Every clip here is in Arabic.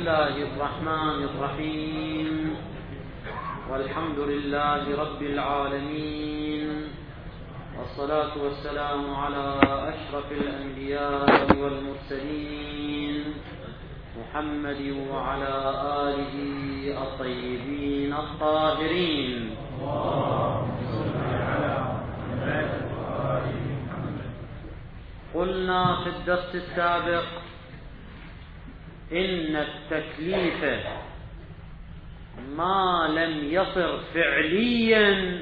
الله الرحمن الرحيم. والحمد لله رب العالمين، والصلاة والسلام على أشرف الأنبياء والمرسلين محمد وعلى آله الطيبين الطاهرين. قلنا في الدرس السابق إن التكليف ما لم يصر فعليا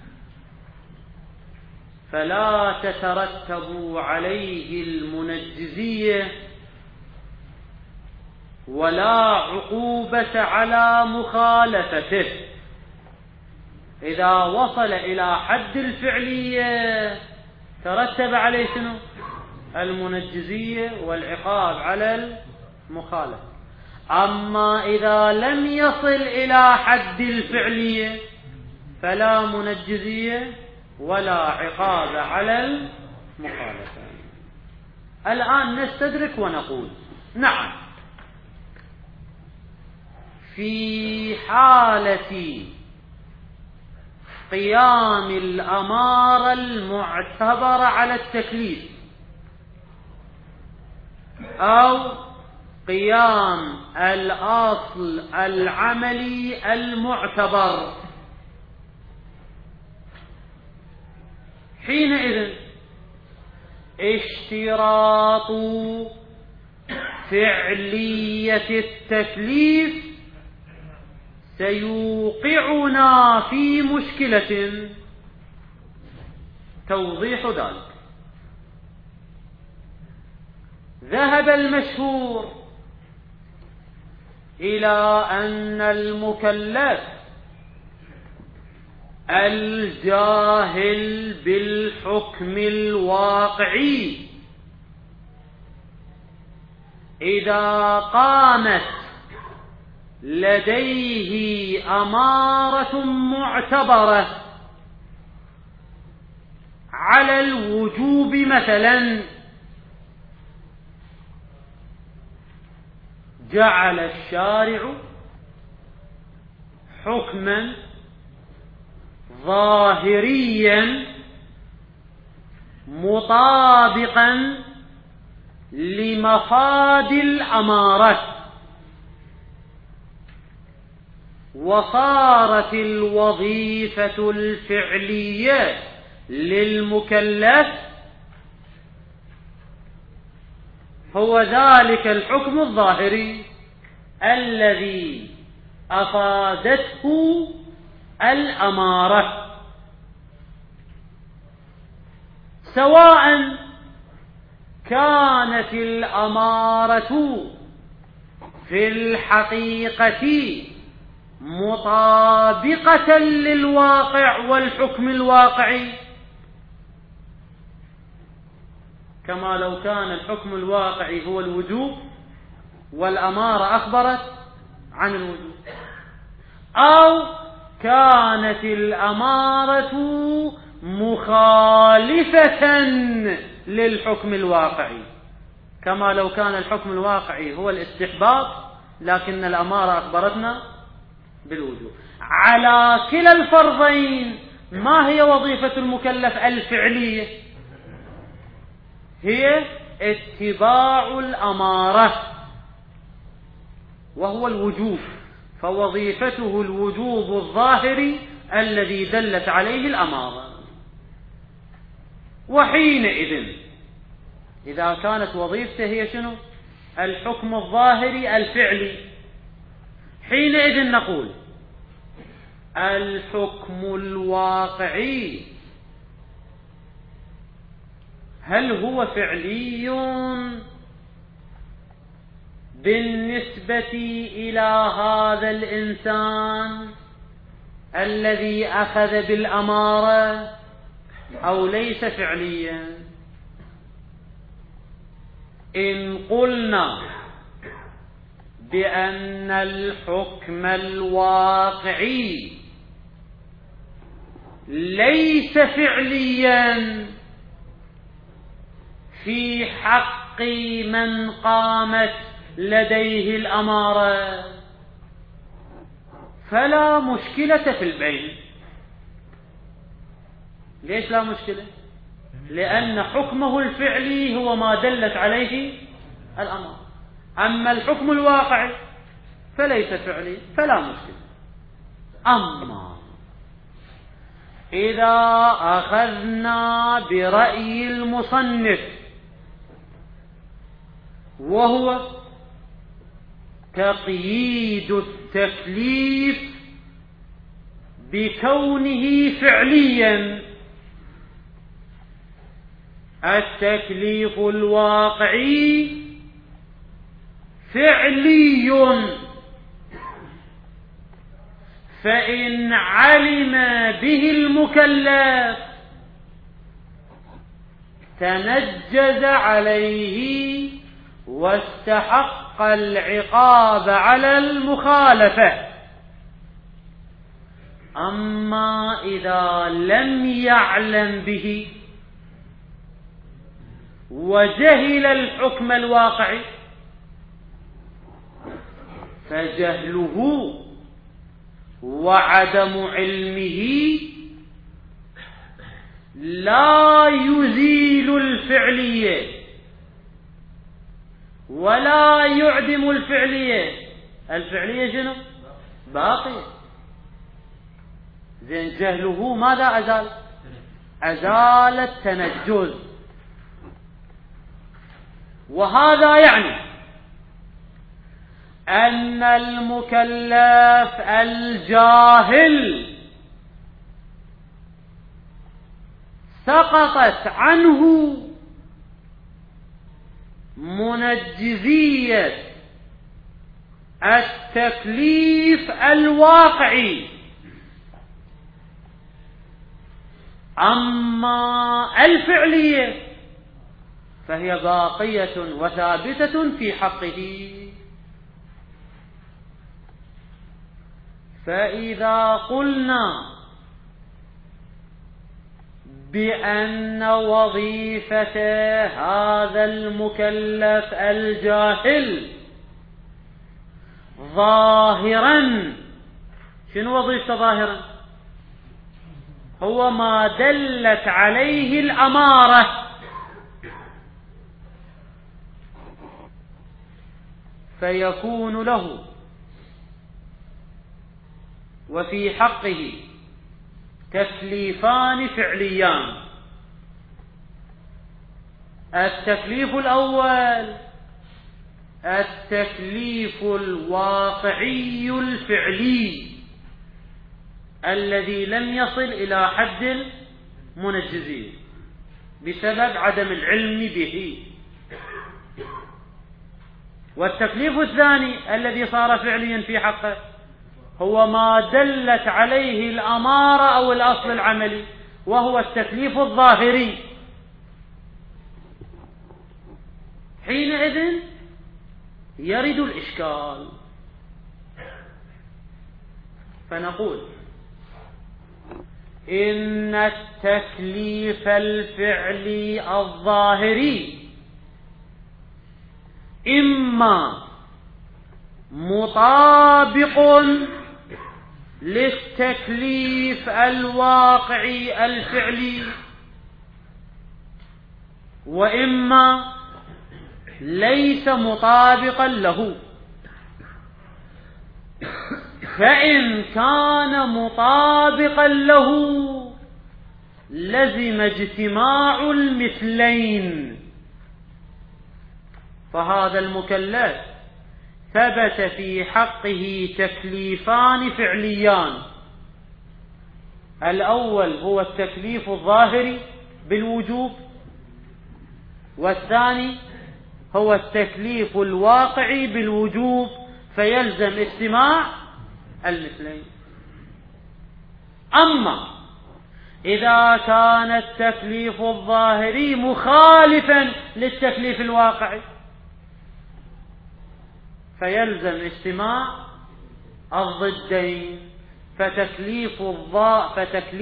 فلا تترتب عليه المنجزية ولا عقوبة على مخالفته. إذا وصل إلى حد الفعلية ترتب عليه شنو؟ المنجزية والعقاب على المخالفة. أما إذا لم يصل إلى حد الفعلية فلا منجزية ولا عقاب على المخالفة. الآن نستدرك ونقول نعم، في حالة قيام الأمارة المعتبرة على التكليف أو قيام الأصل العملي المعتبر، حينئذ اشتراط فعلية التكليف سيوقعنا في مشكلة توضيح ذلك. ذهب المشهور إلى أن المكلف الجاهل بالحكم الواقعي إذا قامت لديه أمارة معتبرة على الوجوب مثلا، جعل الشارع حكما ظاهريا مطابقا لمفاد الأمارة، وصارت الوظيفة الفعلية للمكلف هو ذلك الحكم الظاهري الذي أفادته الأمارة، سواء كانت الأمارة في الحقيقة مطابقة للواقع والحكم الواقعي، كما لو كان الحكم الواقعي هو الوجوب والأمارة أخبرت عن الوجوب، أو كانت الأمارة مخالفة للحكم الواقعي، كما لو كان الحكم الواقعي هو الاستحباب لكن الأمارة أخبرتنا بالوجوب. على كلا الفرضين ما هي وظيفة المكلف الفعلية؟ هي اتباع الأمارة وهو الوجوب، فوظيفته الوجوب الظاهري الذي دلت عليه الأمارة. وحينئذ إذا كانت وظيفته هي شنو؟ الحكم الظاهري الفعلي، حينئذ نقول الحكم الواقعي هل هو فعلي بالنسبة إلى هذا الإنسان الذي أخذ بالأمارة أو ليس فعليا؟ إن قلنا بأن الحكم الواقعي ليس فعليا في حق من قامت لديه الأمارة فلا مشكلة في البيع. ليش لا مشكلة؟ لأن حكمه الفعلي هو ما دلت عليه الأمارة، أما الحكم الواقعي فليس فعلي فلا مشكلة. أما إذا أخذنا برأي المصنف وهو تقييد التكليف بكونه فعليا، التكليف الواقعي فعلي، فإن علم به المكلف تنجز عليه واستحق العقاب على المخالفة. أما إذا لم يعلم به وجهل الحكم الواقعي فجهله وعدم علمه لا يزيل الفعلية ولا يعدم الفعلية. الفعلية شنو؟ باقية. زين جهله ماذا أزال؟ أزال التنجز. وهذا يعني أن المكلف الجاهل سقطت عنه منجزية التكليف الواقعي، أما الفعلية فهي باقية وثابتة في حقه. فإذا قلنا بأن وظيفة هذا المكلف الجاهل ظاهرا، شنو وظيفته ظاهرا؟ هو ما دلت عليه الأمارة، فيكون له وفي حقه تكليفان فعليان. التكليف الأول التكليف الواقعي الفعلي الذي لم يصل إلى حد المنجزية بسبب عدم العلم به. والتكليف الثاني الذي صار فعليا في حقه هو ما دلت عليه الأمارة أو الأصل العملي، وهو التكليف الظاهري. حينئذ يرد الإشكال، فنقول إن التكليف الفعلي الظاهري إما مطابق للتكليف الواقعي الفعلي، وإما ليس مطابقا له. فإن كان مطابقا له لزم اجتماع المثلين، فهذا المكلف ثبت في حقه تكليفان فعليان. الأول هو التكليف الظاهري بالوجوب، والثاني هو التكليف الواقعي بالوجوب، فيلزم اجتماع المثلين. أما إذا كان التكليف الظاهري مخالفا للتكليف الواقعي فيلزم اجتماع الضدين،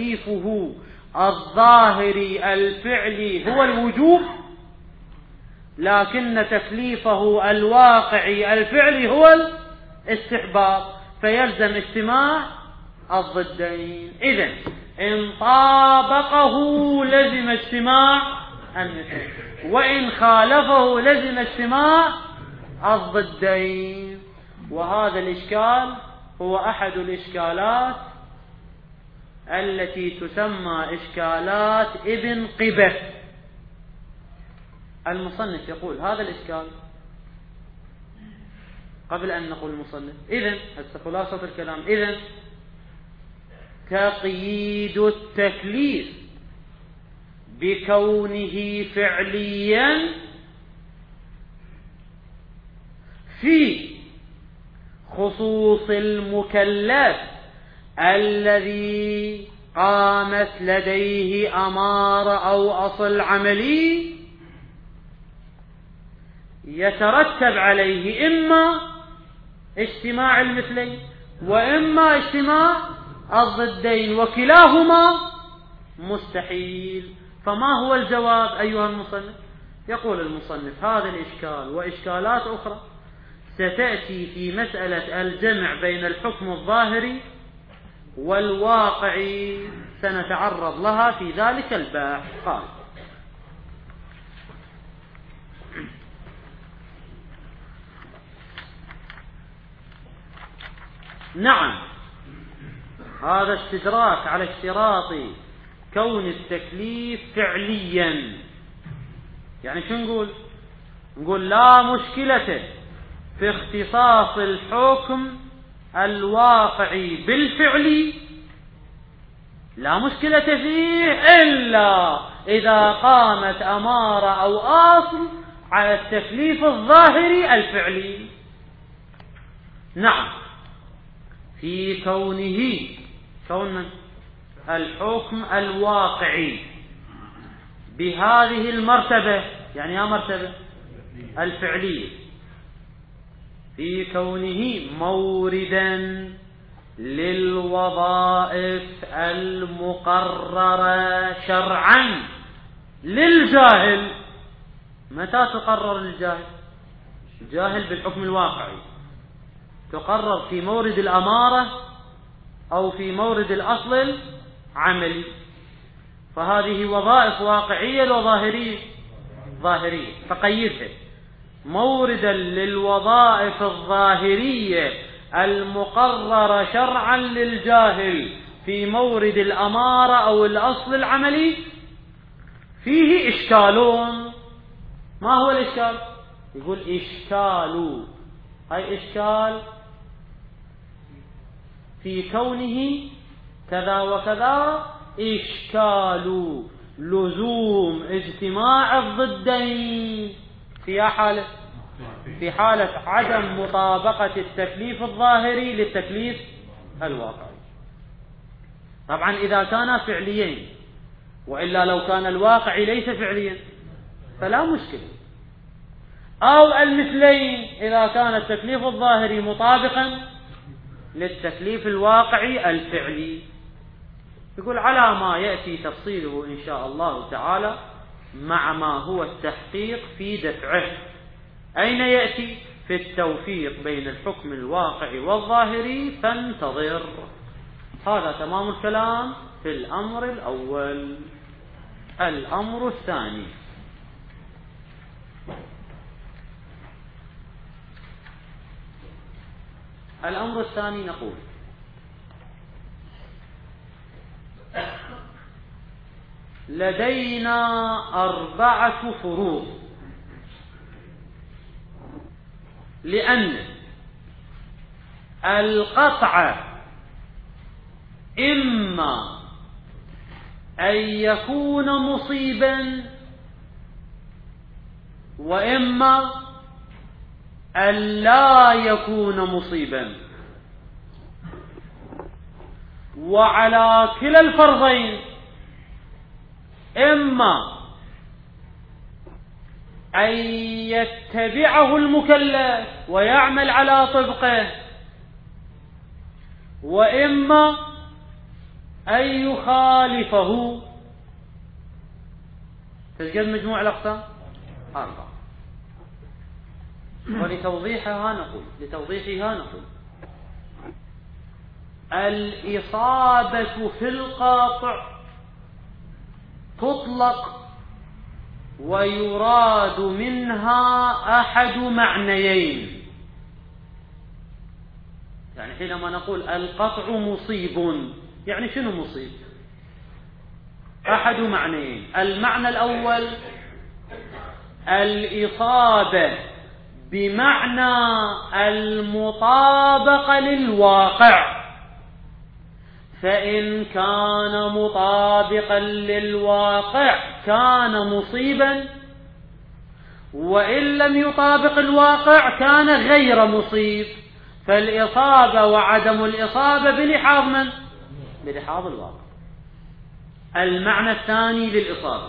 فتكليفه الظاهري الفعلي هو الوجوب، لكن تكليفه الواقعي الفعلي هو الاستحباب، فيلزم اجتماع الضدين. إذن إن طابقه لزم اجتماع المثل، وإن خالفه لزم اجتماع الضدين. وهذا الإشكال هو أحد الإشكالات التي تسمى إشكالات ابن قبة. المصنف يقول هذا الإشكال قبل أن نقول المصنف. إذن خلاصة الكلام، إذن تقييد التكليف بكونه فعليا في خصوص المكلف الذي قامت لديه أمارة أو أصل عملي يترتب عليه إما اجتماع المثلين وإما اجتماع الضدين، وكلاهما مستحيل. فما هو الجواب أيها المصنف؟ يقول المصنف هذا الإشكال وإشكالات أخرى ستأتي في مسألة الجمع بين الحكم الظاهري والواقعي، سنتعرض لها في ذلك البحث. قال: نعم، هذا استدراك على اشتراط كون التكليف فعليا. يعني شو نقول؟ نقول لا مشكلة في اختصاص الحكم الواقعي بالفعل، لا مشكلة فيه إلا إذا قامت أمارة أو أصل على التكليف الظاهري الفعلي. نعم، في كون الحكم الواقعي بهذه المرتبة، يعني يا مرتبة الفعلية، في كونه موردا للوظائف المقررة شرعا للجاهل. متى تقرر للجاهل؟ الجاهل بالحكم الواقعي تقرر في مورد الأمارة أو في مورد الأصل العملي، فهذه وظائف واقعية وظاهرية. ظاهرية، فقيدها موردا للوظائف الظاهرية المقررة شرعا للجاهل في مورد الأمارة أو الأصل العملي فيه إشكالون. ما هو الإشكال؟ يقول إشكال، أي إشكال في كونه كذا وكذا، إشكال لزوم اجتماع الضدين في حالة، في حالة عدم مطابقة التكليف الظاهري للتكليف الواقعي. طبعا إذا كان فعليين، وإلا لو كان الواقعي ليس فعليا فلا مشكلة. أو المثلين إذا كان التكليف الظاهري مطابقا للتكليف الواقعي الفعلي. يقول على ما يأتي تفصيله إن شاء الله تعالى مع ما هو التحقيق في دفعه. أين يأتي؟ في التوفيق بين الحكم الواقعي والظاهري، فانتظر. هذا تمام الكلام في الأمر الأول. الأمر الثاني: الأمر الثاني نقول لدينا 4 فروض، لأن القطع إما أن يكون مصيبا وإما أن لا يكون مصيبا، وعلى كلا الفرضين إما أن يتبعه المكلف ويعمل على طبقه، وإما أن يخالفه. تسجل مجموع الأقسام 4. ولتوضيحها نقول الإصابة في القاطع تطلق ويراد منها أحد معنيين. يعني حينما نقول القطع مصيب، يعني شنو مصيب؟ أحد معنيين. المعنى الأول الإصابة بمعنى المطابقة للواقع، فإن كان مطابقا للواقع كان مصيبا، وإن لم يطابق الواقع كان غير مصيب. فالإصابة وعدم الإصابة بلحاظ من؟ بلحاظ الواقع. المعنى الثاني للإصابة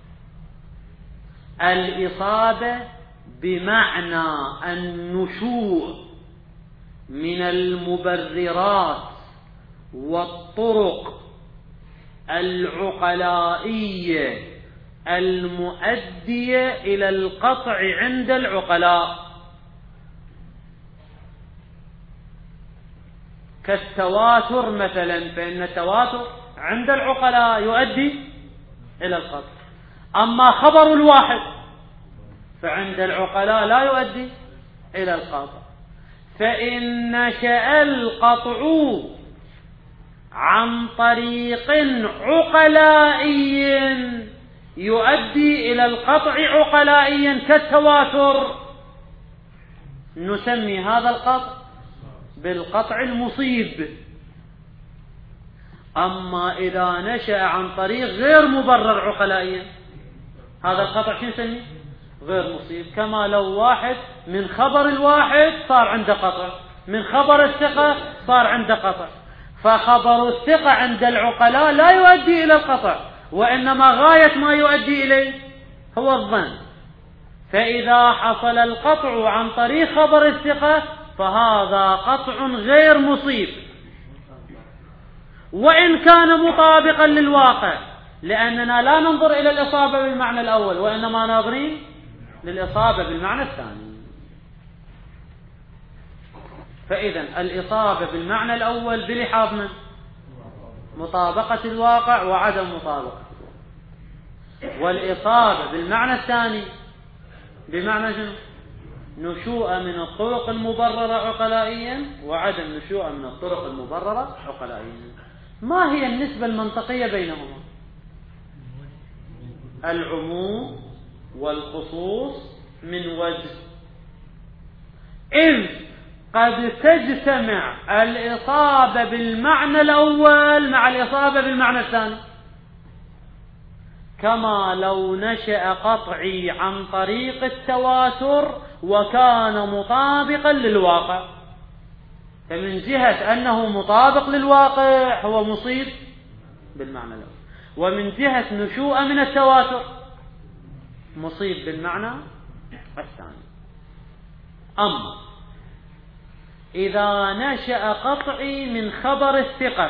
الإصابة بمعنى النشوء من المبررات والطرق العقلائية المؤدية إلى القطع عند العقلاء، كالتواتر مثلا، فإن التواتر عند العقلاء يؤدي إلى القطع. أما خبر الواحد فعند العقلاء لا يؤدي إلى القطع. فإن نشأ القطع عن طريق عقلائي يؤدي إلى القطع عقلائيا كالتواتر، نسمي هذا القطع بالقطع المصيب. أما إذا نشأ عن طريق غير مبرر عقلائيا هذا القطع شو نسميه؟ غير مصيب. كما لو واحد من خبر الواحد صار عنده قطع، من خبر الثقة صار عنده قطع. فخبر الثقة عند العقلاء لا يؤدي إلى القطع، وإنما غاية ما يؤدي إليه هو الظن. فإذا حصل القطع عن طريق خبر الثقة فهذا قطع غير مصيب، وإن كان مطابقا للواقع، لأننا لا ننظر إلى الإصابة بالمعنى الأول، وإنما ناظرين للإصابة بالمعنى الثاني. فإذا الإصابة بالمعنى الأول بلحاظ من؟ مطابقة الواقع وعدم مطابقة الواقع. والإصابة بالمعنى الثاني بمعنى شنو؟ نشوء من الطرق المبررة عقلائيا وعدم نشوء من الطرق المبررة عقلائيا. ما هي النسبة المنطقية بينهما؟ العموم والخصوص من وجه، إذ قد تجتمع الإصابة بالمعنى الأول مع الإصابة بالمعنى الثاني، كما لو نشأ قطعي عن طريق التواتر وكان مطابقا للواقع، فمن جهة أنه مطابق للواقع هو مصيب بالمعنى الأول، ومن جهة نشوء من التواتر مصيب بالمعنى الثاني. أما إذا نشأ قطعي من خبر الثقة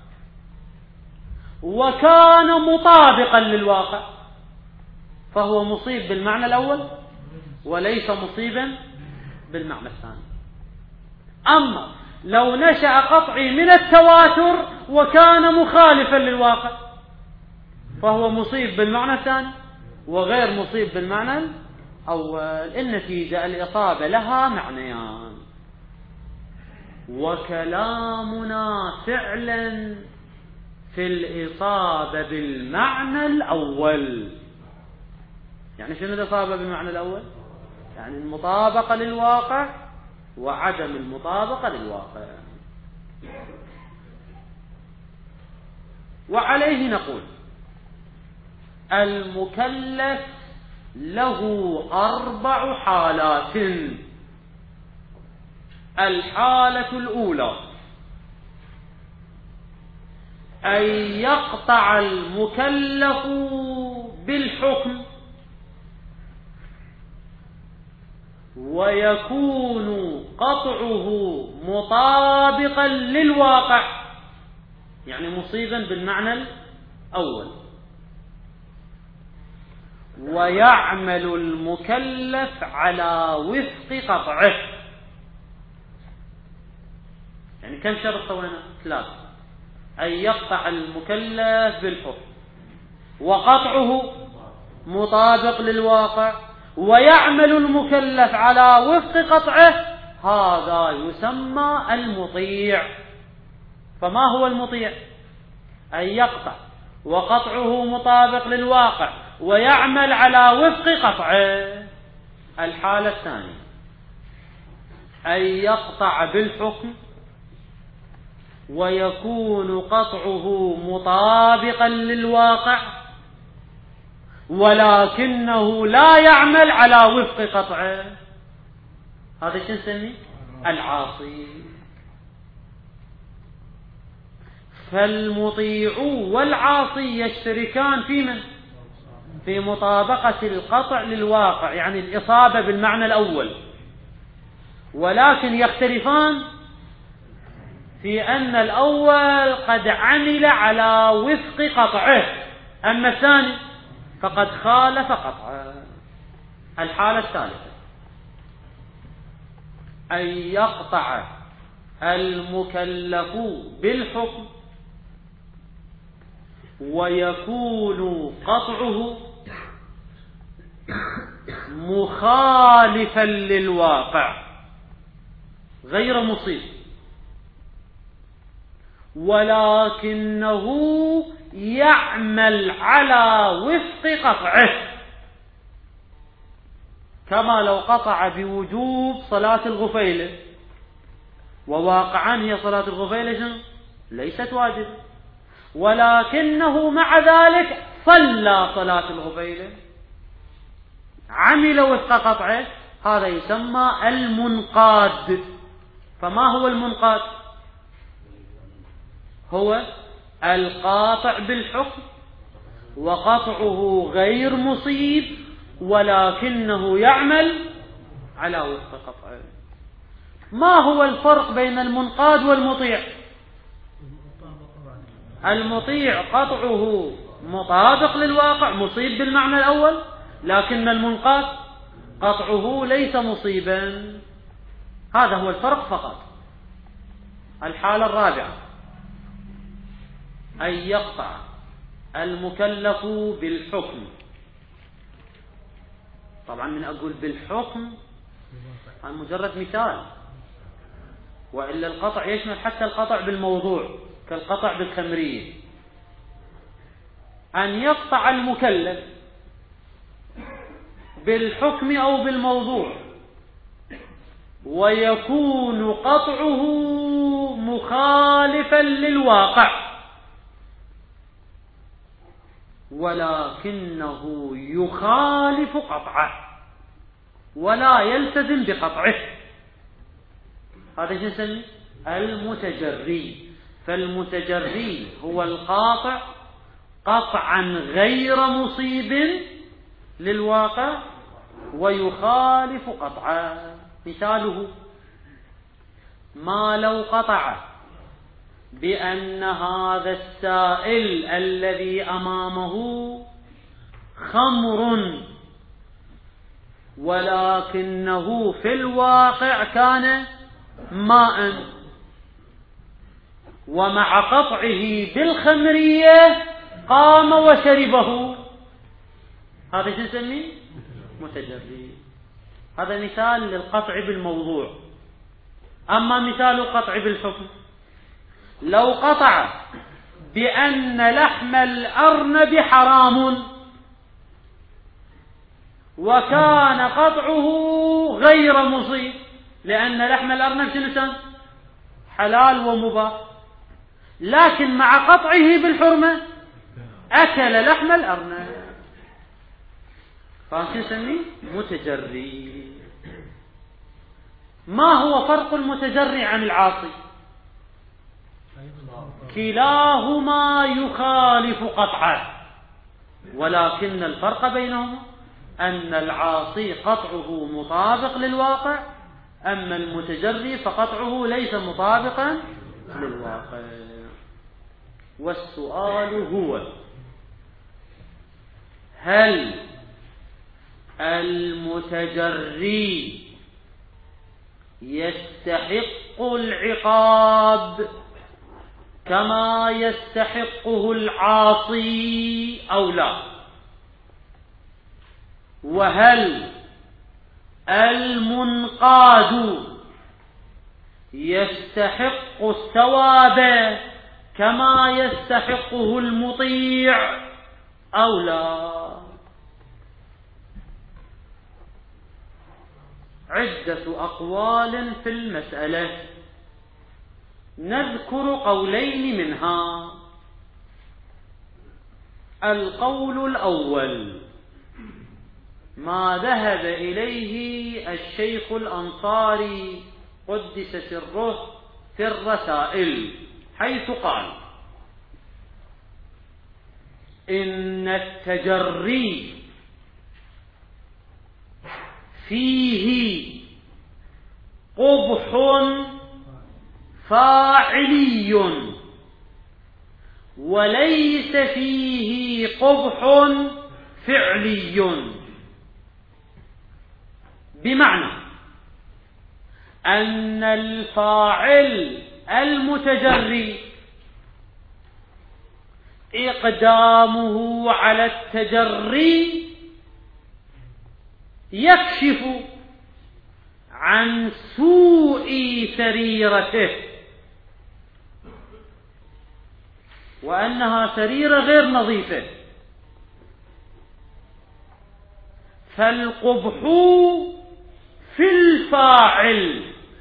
وكان مطابقا للواقع فهو مصيب بالمعنى الأول وليس مصيبا بالمعنى الثاني. أما لو نشأ قطعي من التواتر وكان مخالفا للواقع فهو مصيب بالمعنى الثاني وغير مصيب بالمعنى الأول. النتيجة الإصابة لها معنيان، وكلامنا فعلا في الإصابة بالمعنى الأول. يعني شنو الإصابة بالمعنى الأول؟ يعني المطابقة للواقع وعدم المطابقة للواقع. وعليه نقول المكلف له 4 حالات. الحالة الأولى أن يقطع المكلف بالحكم ويكون قطعه مطابقا للواقع، يعني مصيبا بالمعنى الأول، ويعمل المكلف على وفق قطعه. يعني كم شرط سوينا؟ 3: أن يقطع المكلف بالحكم، وقطعه مطابق للواقع، ويعمل المكلف على وفق قطعه، هذا يسمى المطيع. فما هو المطيع؟ أن يقطع وقطعه مطابق للواقع ويعمل على وفق قطعه. الحالة الثانية أن يقطع بالحكم ويكون قطعه مطابقا للواقع ولكنه لا يعمل على وفق قطعه، هذا شو نسميه؟ العاصي. فالمطيع والعاصي يشتركان في من؟ في مطابقة القطع للواقع، يعني الإصابة بالمعنى الأول، ولكن يختلفان في أن الأول قد عمل على وفق قطعه، أما الثاني فقد خالف قطعه. الحالة الثالثة أن يقطع المكلف بالحكم ويكون قطعه مخالفا للواقع غير مصيب، ولكنه يعمل على وفق قطعه، كما لو قطع بوجوب صلاة الغفيلة، وواقعا هي صلاة الغفيلة ليست واجب، ولكنه مع ذلك صلى صلاة الغفيلة، عمل وفق قطعه، هذا يسمى المنقاد. فما هو المنقاد؟ هو القاطع بالحكم وقطعه غير مصيب ولكنه يعمل على وفق قطعه. ما هو الفرق بين المنقاد والمطيع؟ المطيع قطعه مطابق للواقع، مصيب بالمعنى الأول، لكن المنقاد قطعه ليس مصيبا. هذا هو الفرق فقط. الحالة الرابعة أن يقطع المكلف بالحكم. طبعا من أقول بالحكم هذا مجرد مثال، وإلا القطع يشمل حتى القطع بالموضوع كالقطع بالخمرية. أن يقطع المكلف بالحكم أو بالموضوع ويكون قطعه مخالفا للواقع ولكنه يخالف قطعه ولا يلتزم بقطعه، هذا شو نسميه؟ المتجري. فالمتجري هو القاطع قطعا غير مصيب للواقع ويخالف قطعه. مثاله ما لو قطع بأن هذا السائل الذي أمامه خمر ولكنه في الواقع كان ماء، ومع قطعه بالخمرية قام وشربه، هذا شو نسميه؟ متجري. هذا مثال للقطع بالموضوع. أما مثال القطع بالحكم، لو قطع بأن لحم الأرنب حرام وكان قطعه غير مصيب، لأن لحم الأرنب شنو؟ حلال ومباح، لكن مع قطعه بالحرمة أكل لحم الأرنب، فهذا نسميه متجري. ما هو فرق المتجري عن العاصي؟ كلاهما يخالف قطعه، ولكن الفرق بينهما أن العاصي قطعه مطابق للواقع، أما المتجري فقطعه ليس مطابقا للواقع. والسؤال هو: هل المتجري يستحق العقاب كما يستحقه العاصي أو لا؟ وهل المنقاد يستحق الثواب كما يستحقه المطيع أو لا؟ عدة أقوال في المسألة، نذكر قولين منها. القول الأول ما ذهب إليه الشيخ الأنصاري قدس سره في الرسائل، حيث قال: إن التجري فيه قبح فاعلي وليس فيه قبح فعلي، بمعنى أن الفاعل المتجري إقدامه على التجري يكشف عن سوء سريرته، وأنها سريرة غير نظيفة، فالقبح في الفاعل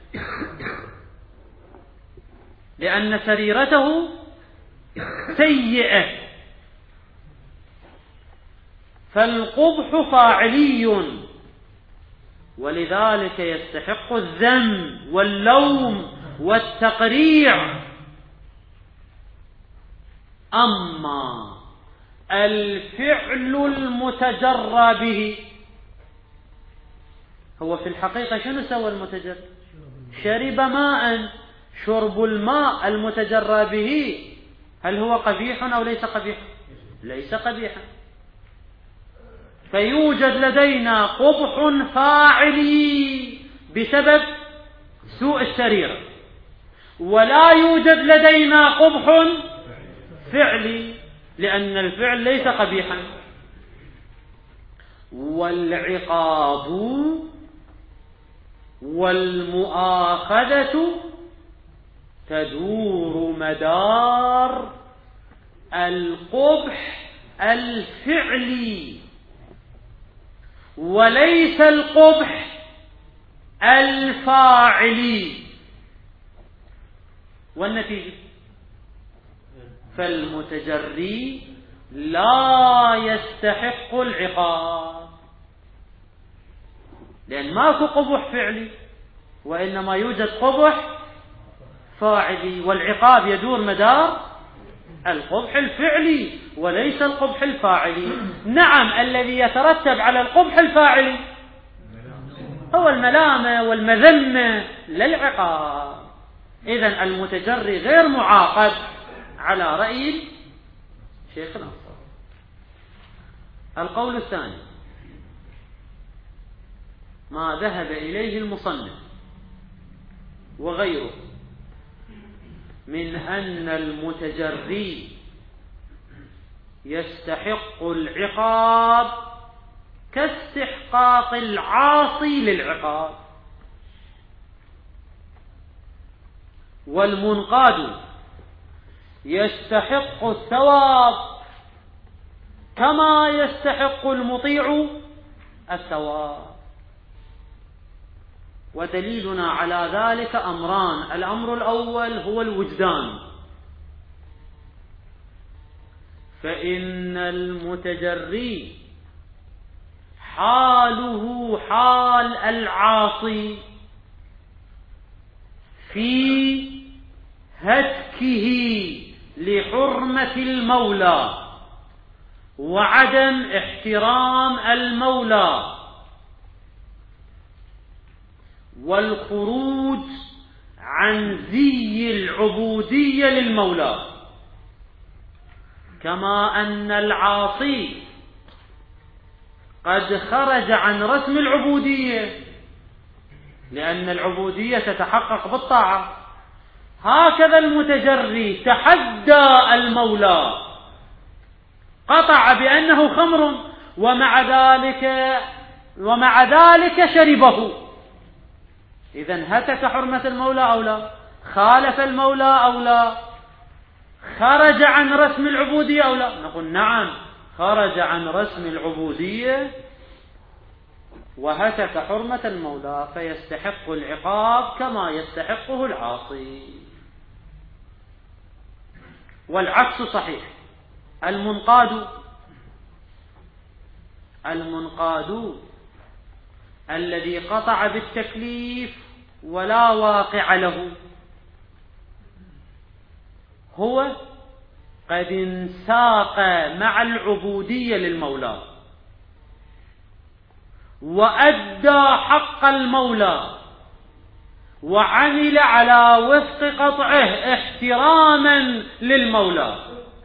لأن سريرته سيئة، فالقبح فاعلي ولذلك يستحق الذم واللوم والتقريع. أما الفعل المتجرى به، هو في الحقيقة شنو سوى المتجرى؟ شرب ماء، شرب الماء المتجرى به هل هو قبيح أو ليس قبيحا؟ ليس قبيحا. فيوجد لدينا قبح فاعلي بسبب سوء السريرة، ولا يوجد لدينا قبح فعلي لأن الفعل ليس قبيحا. والعقاب والمؤاخذة تدور مدار القبح الفعلي وليس القبح الفاعلي. والنتيجة فالمتجري لا يستحق العقاب، لأن ماكو قبح فعلي وإنما يوجد قبح فاعلي، والعقاب يدور مدار القبح الفعلي وليس القبح الفاعلي. نعم، الذي يترتب على القبح الفاعلي هو الملامة والمذمة للعقاب. إذن المتجري غير معاقب على رأي شيخ الأنصاري. القول الثاني ما ذهب إليه المصنف وغيره من أن المتجري يستحق العقاب كاستحقاق العاصي للعقاب، والمنقاد يستحق الثواب كما يستحق المطيع الثواب. ودليلنا على ذلك أمران: الأمر الأول هو الوجدان، فإن المتجري حاله حال العاصي في هتكه لحرمة المولى وعدم احترام المولى والخروج عن زي العبودية للمولى، كما أن العاصي قد خرج عن رسم العبودية، لأن العبودية تتحقق بالطاعة. هكذا المتجري تحدى المولى، قطع بأنه خمر، ومع ذلك شربه. إذن هتك حرمة المولى أو لا؟ خالف المولى أو لا؟ خرج عن رسم العبودية أو لا؟ نقول نعم، خرج عن رسم العبودية وهتك حرمة المولى، فيستحق العقاب كما يستحقه العاصي. والعكس صحيح. المنقاد الذي قطع بالتكليف ولا واقع له، هو قد انساق مع العبودية للمولى وأدى حق المولى وعمل على وفق قطعه احتراما للمولى،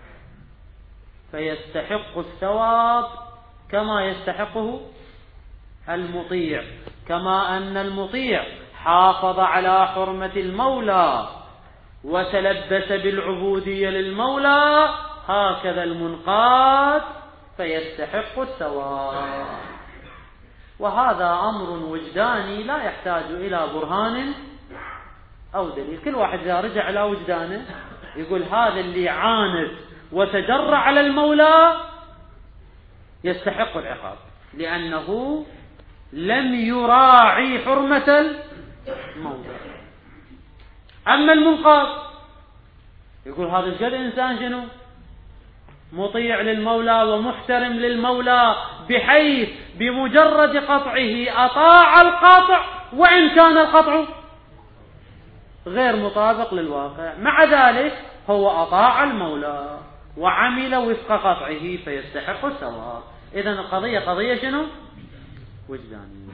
فيستحق الثواب كما يستحقه المطيع. كما أن المطيع حافظ على حرمة المولى وتلبس بالعبودية للمولى، هكذا المنقاد فيستحق الثواب. وهذا أمر وجداني لا يحتاج إلى برهان أو دليل. كل واحد إذا رجع إلى وجدانه يقول هذا اللي عاند وتجرع على المولى يستحق العقاب، لأنه لم يراعي حرمة المولى. أما المنقاد يقول هذا الجد إنسان شنو؟ مطيع للمولى ومحترم للمولى، بحيث بمجرد قطعه أطاع القاطع وإن كان القطع غير مطابق للواقع، مع ذلك هو أطاع المولى وعمل وفق قطعه فيستحق الثواب. إذن القضية قضية شنو؟ وجدانية.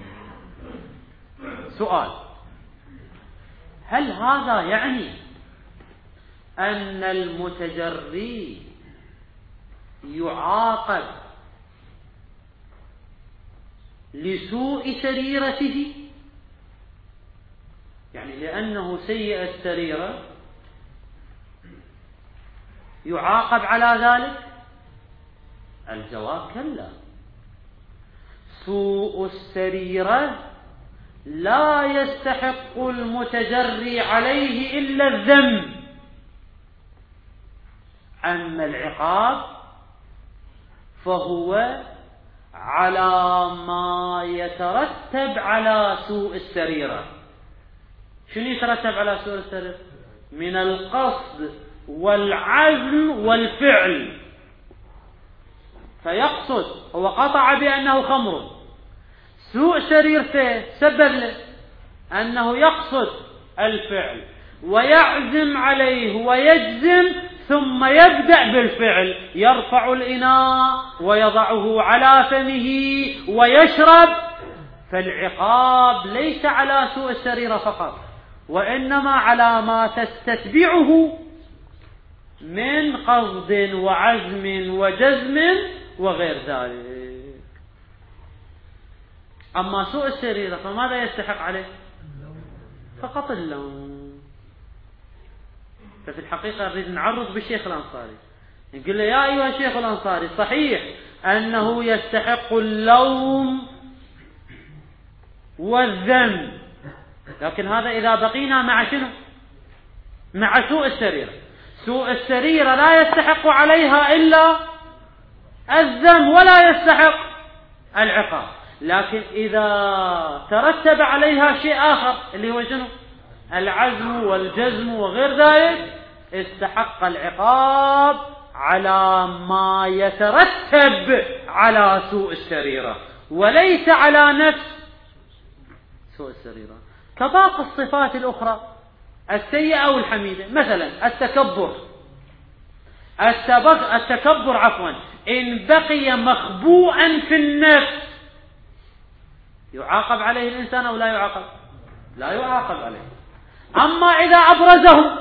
سؤال: هل هذا يعني أن المتجري يعاقب لسوء سريرته؟ يعني لأنه سيء السريرة يعاقب على ذلك؟ الجواب كلا. سوء السريرة لا يستحق المتجري عليه إلا الذنب، أما العقاب فهو على ما يترتب على سوء السريرة. شنو يترتب على سوء السريرة؟ من القصد والعزم والفعل. فيقصد، هو قطع بأنه خمر، سوء سريرته سبب له أنه يقصد الفعل ويعزم عليه ويجزم، ثم يبدأ بالفعل، يرفع الإناء ويضعه على فمه ويشرب. فالعقاب ليس على سوء السريرة فقط، وإنما على ما تستتبعه من قصد وعزم وجزم وغير ذلك. أما سوء السريرة فماذا يستحق عليه؟ فقط اللوم. ففي الحقيقة نريد نعرض بالشيخ الأنصاري، نقول له يا أيها الشيخ الأنصاري، صحيح أنه يستحق اللوم والذنب، لكن هذا إذا بقينا مع شنو؟ مع سوء السريرة. سوء السريرة لا يستحق عليها إلا الذنب ولا يستحق العقاب، لكن إذا ترتب عليها شيء آخر اللي هو شنو؟ العزم والجزم وغير ذلك، استحق العقاب على ما يترتب على سوء السريرة وليس على نفس سوء السريرة. كباقي الصفات الأخرى السيئة والحميدة، مثلا التكبر إن بقي مخبوءا في النفس يعاقب عليه الإنسان أو لا يعاقب؟ لا يعاقب عليه. أما إذا أبرزه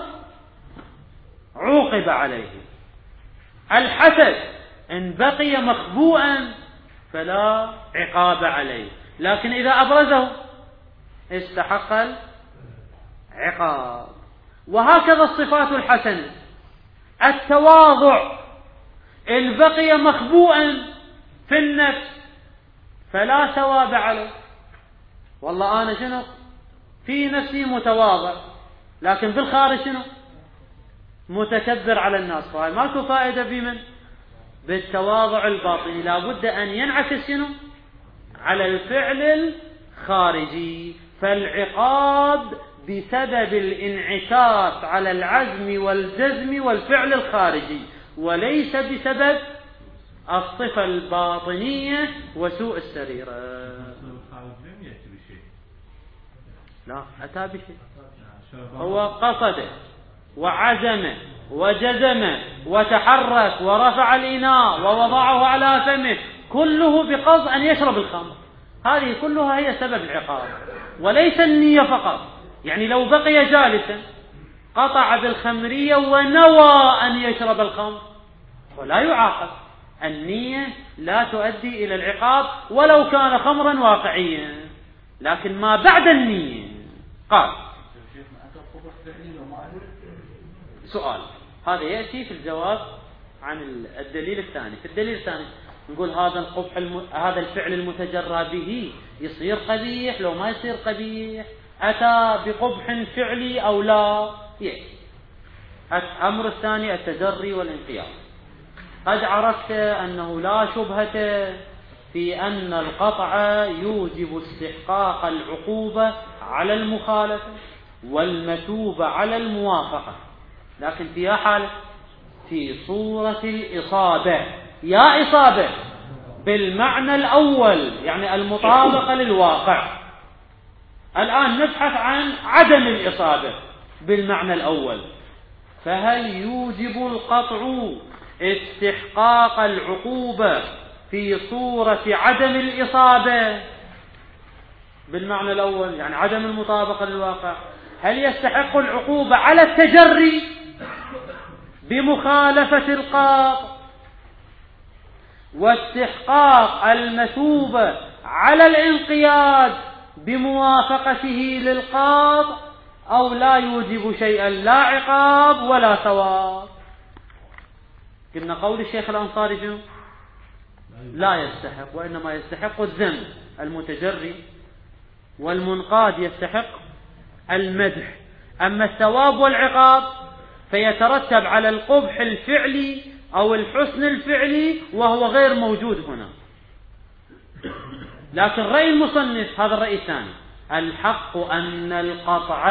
عوقب عليه. الحسد إن بقي مخبوءا فلا عقاب عليه، لكن إذا أبرزه استحق العقاب. وهكذا الصفات الحسنة، التواضع إن بقي مخبوءا في النفس فلا ثواب عليه. والله أنا شنو في نفسي متواضع، لكن بالخارج شنو متكبر على الناس، فهي ماكو فائدة بمن بالتواضع الباطني. لا بد أن ينعكس شنو على الفعل الخارجي. فالعقاب بسبب الانعكاس على العزم والجزم والفعل الخارجي، وليس بسبب الصفة الباطنية وسوء السريرة. لا أتى بشيء، هو قصد وعزم وجزم وتحرك ورفع الإناء ووضعه على فمه، كله بقصد أن يشرب الخمر. هذه كلها هي سبب العقاب، وليس النية فقط. يعني لو بقي جالسا قطع بالخمرية ونوى أن يشرب الخمر ولا يعاقب. النية لا تؤدي إلى العقاب ولو كان خمرا واقعيا، لكن ما بعد النية. قال سؤال، هذا يأتي في الجواب عن الدليل الثاني. في الدليل الثاني نقول هذا القبح هذا الفعل المتجرى به يصير قبيح لو ما يصير قبيح، أتى بقبح فعلي أو لا يأتي. الأمر الثاني التجري والانقياد. قد عرفت أنه لا شبهة في أن القطع يوجب استحقاق العقوبة على المخالفة والمثوبة على الموافقة، لكن فيها حالة في صورة الإصابة. يا إصابة بالمعنى الأول يعني المطابقة للواقع. الآن نبحث عن عدم الإصابة بالمعنى الأول. فهل يوجب القطع استحقاق العقوبة في صورة عدم الإصابة بالمعنى الأول يعني عدم المطابقة للواقع؟ هل يستحق العقوبة على التجري بمخالفة القاطع واستحقاق المثوبة على الانقياد بموافقته للقاطع، أو لا يوجب شيئا لا عقاب ولا ثواب؟ قلنا قول الشيخ الأنصاري لا يستحق، وإنما يستحق الذنب المتجري، والمنقاد يستحق المدح. أما الثواب والعقاب فيترتب على القبح الفعلي أو الحسن الفعلي، وهو غير موجود هنا. لكن رأي المصنف هذا الرأي الثاني، الحق أن القطع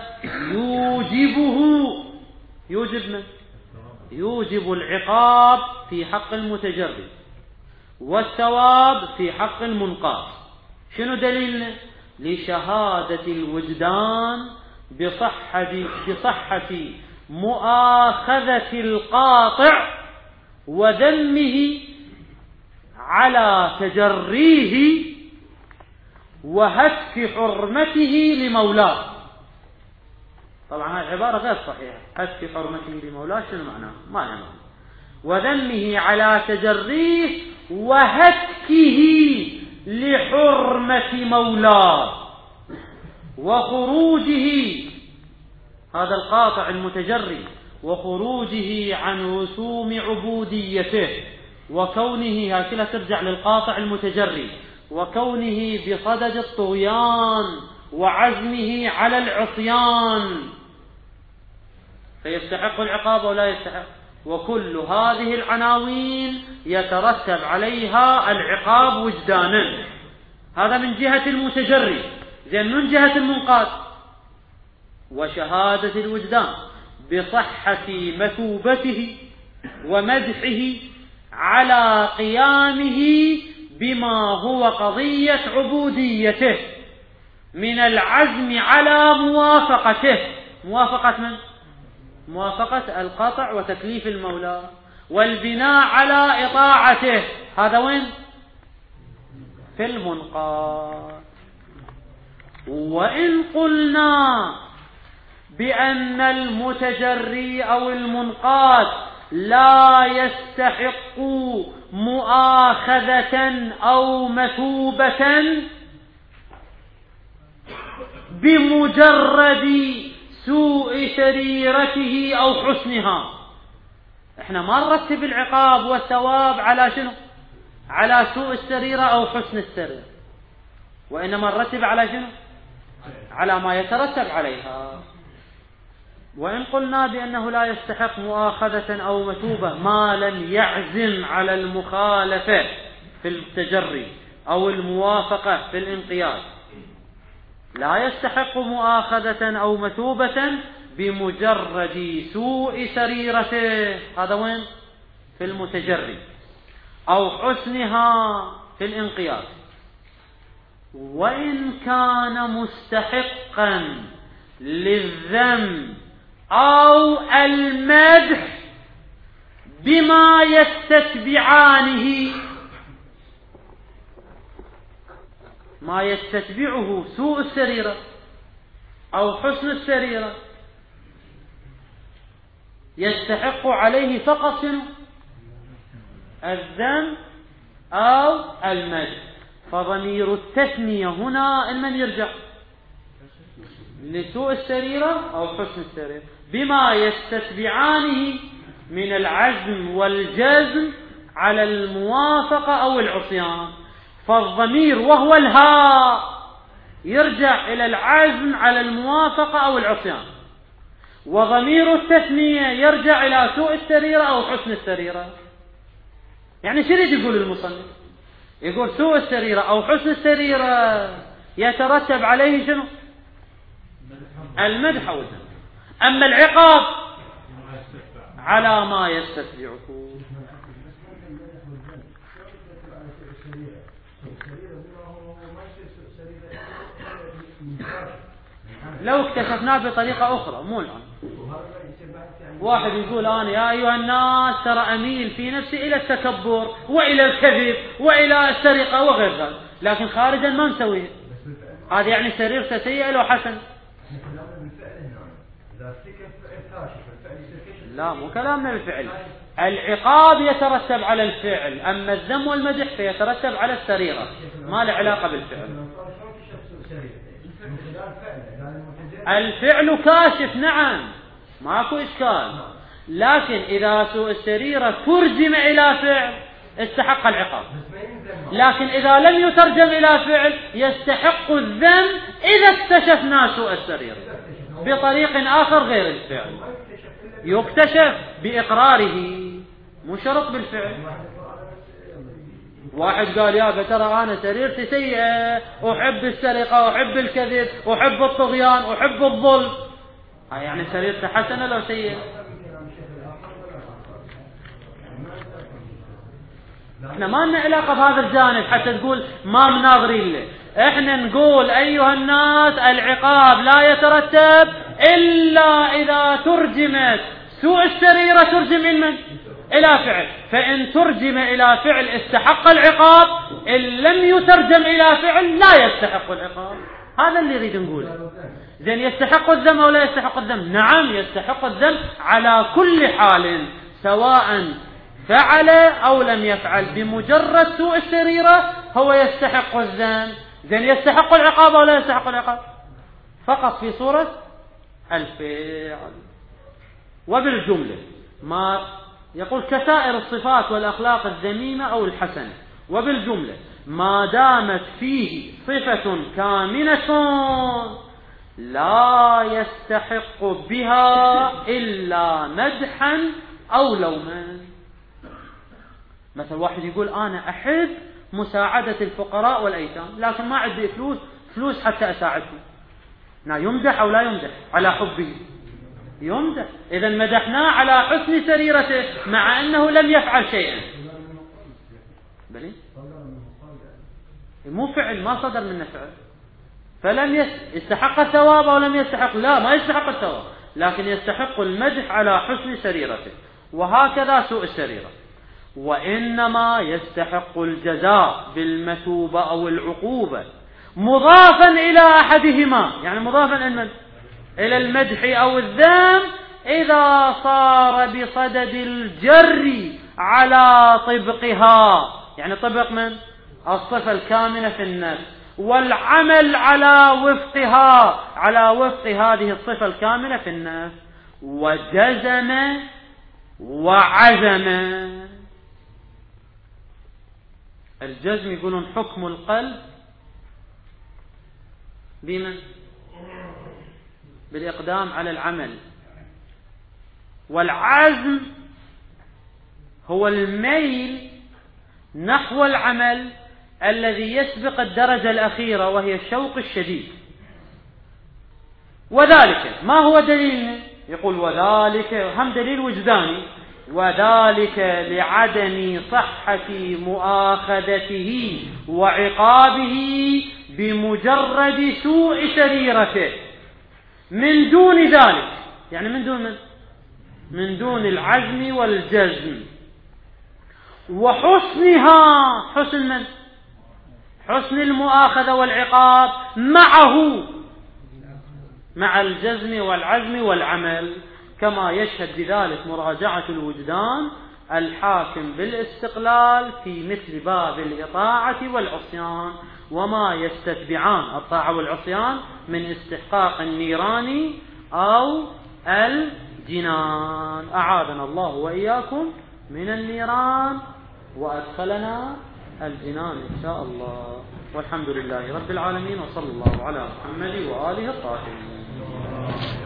يوجب العقاب في حق المتجرد والثواب في حق المنقاد. شنو دليلنا؟ لشهادة الوجدان بصحة مؤاخذة القاطع وذمه على تجريه وهتك حرمته لمولاه. طبعا هذه عبارة غير صحيحة. هتك حرمته لمولاه شنو معناه؟ ما يعني وذمه على تجريه وهتكه لحرمة مولاه وخروجه، هذا القاطع المتجري، وخروجه عن رسوم عبوديته، وكونه هكذا ترجع للقاطع المتجري، وكونه بصدد الطغيان وعزمه على العصيان، فيستحق العقاب ولا يستحق. وكل هذه العناوين يترتب عليها العقاب وجدانا. هذا من جهة المتجري. زين، من جهة المنقاد وشهادة الوجدان بصحة مثوبته ومدحه على قيامه بما هو قضية عبوديته من العزم على موافقته. موافقة من؟ موافقة القطع وتكليف المولى، والبناء على إطاعته. هذا وين؟ في المنقاد. وإن قلنا بأن المتجري أو المنقاد لا يستحق مؤاخذة أو مثوبة بمجرد سوء سريرته أو حسنها. احنا ما نرتب العقاب والثواب على شنو؟ على سوء السريرة أو حسن السريرة، وإنما نرتب على شنو؟ على ما يترتب عليها. وإن قلنا بأنه لا يستحق مؤاخذة أو مثوبة ما لم يعزم على المخالفة في التجري أو الموافقة في الانقياد، لا يستحق مؤاخذة أو مثوبة بمجرد سوء سريرته، هذا وين؟ في المتجري، أو حسنها في الانقياد. وإن كان مستحقا للذم أو المدح بما يستتبعانه، ما يستتبعه سوء السريرة أو حسن السريرة، يستحق عليه فقط الذم أو المدح. فضمير التثنية هنا من يرجع؟ لسوء السريرة أو حسن السريرة، بما يستتبعانه من العزم والجزم على الموافقة أو العصيان. فالضمير وهو الهاء يرجع إلى العزم على الموافقة أو العصيان، وضمير التثنية يرجع إلى سوء السريرة أو حسن السريرة. يعني شو يريد يقول المصنف؟ يقول سوء السريرة أو حسن السريرة يترتب عليه شنو؟ المدح أو الذم. أما العقاب على ما يستتبعه. لو اكتشفناه بطريقة أخرى مو الآن. واحد يقول أنا يا أيها الناس ترى أميل في نفسي إلى التكبر وإلى الكذب وإلى السرقة وغير ذلك، لكن خارجا ما نسويه. هذا يعني سريرته سيئة لو حسن؟ لا، مو كلامنا بالفعل. العقاب يترتب على الفعل، أما الذم والمدح فيترتب على السريرة، ما له علاقة بالفعل. الفعل كاشف، نعم، ماكو إشكال، لكن إذا سوء السريرة ترجم إلى فعل استحق العقاب، لكن إذا لم يترجم إلى فعل يستحق الذم إذا اكتشفنا سوء السريرة بطريق آخر غير الفعل، يكتشف بإقراره مو شرط بالفعل. واحد قال يا ترى أنا سريرتي سيئة، أحب السرقة، أحب الكذب، أحب الطغيان، أحب الظلم، يعني سريرته حسنة لو سيئة؟ احنا ما لنا علاقة بهذا الجانب حتى تقول ما مناظرين له. احنا نقول أيها الناس العقاب لا يترتب إلا إذا ترجمت سوء السريرة ترجم إلى فعل، فإن ترجم إلى فعل استحق العقاب، إن لم يترجم إلى فعل لا يستحق العقاب. هذا اللي يريد نقوله. زين، يستحق الذم أو لا يستحق الذم؟ نعم يستحق الذم على كل حال، سواء فعل أو لم يفعل، بمجرد سوء السريرة هو يستحق الذم. زين، يستحق العقاب أو لا يستحق العقاب؟ فقط في صورة الفعل. وبالجملة ما يقول كسائر الصفات والأخلاق الذميمة أو الحسنة، وبالجملة ما دامت فيه صفة كامنة لا يستحق بها إلا مدحا أو لوما. مثل واحد يقول أنا أحب مساعدة الفقراء والأيتام، لكن ما عندي فلوس حتى أساعدهم، يمدح أو لا يمدح على حبه؟ يمدح. إذا مدحناه على حسن سريرته مع أنه لم يفعل شيئا، بلي مو فعل، ما صدر منه فعل، فلم يستحق الثواب أو لم يستحق؟ لا، ما يستحق الثواب، لكن يستحق المدح على حسن سريرته. وهكذا سوء السريرة. وإنما يستحق الجزاء بالمثوبة أو العقوبة مضافا إلى أحدهما، يعني مضافا إلى المدح أو الذم، إذا صار بصدد الجر على طبقها، يعني طبق من الصفة الكامنة في النفس، والعمل على وفقها، على وفق هذه الصفة الكامنة في النفس، وجزم وعزم. الجزم يقولون حكم القلب بمن؟ بالإقدام على العمل، والعزم هو الميل نحو العمل الذي يسبق الدرجة الأخيرة وهي الشوق الشديد. وذلك ما هو دليل؟ يقول وذلك هم دليل وجداني، وذلك لعدم صحة مؤاخذته وعقابه بمجرد سوء سريرته، من دون ذلك، يعني من دون العزم والجزم، وحسنها، حسن من؟ حسن المؤاخذة والعقاب معه، مع الجزم والعزم والعمل، كما يشهد بذلك مراجعة الوجدان الحاكم بالاستقلال في مثل باب الإطاعة والعصيان، وما يستتبعان الطاعة والعصيان من استحقاق النيران أو الجنان. أعاذنا الله وإياكم من النيران وأدخلنا الجنان إن شاء الله. والحمد لله رب العالمين، وصلى الله على محمد وآله الطاهرين.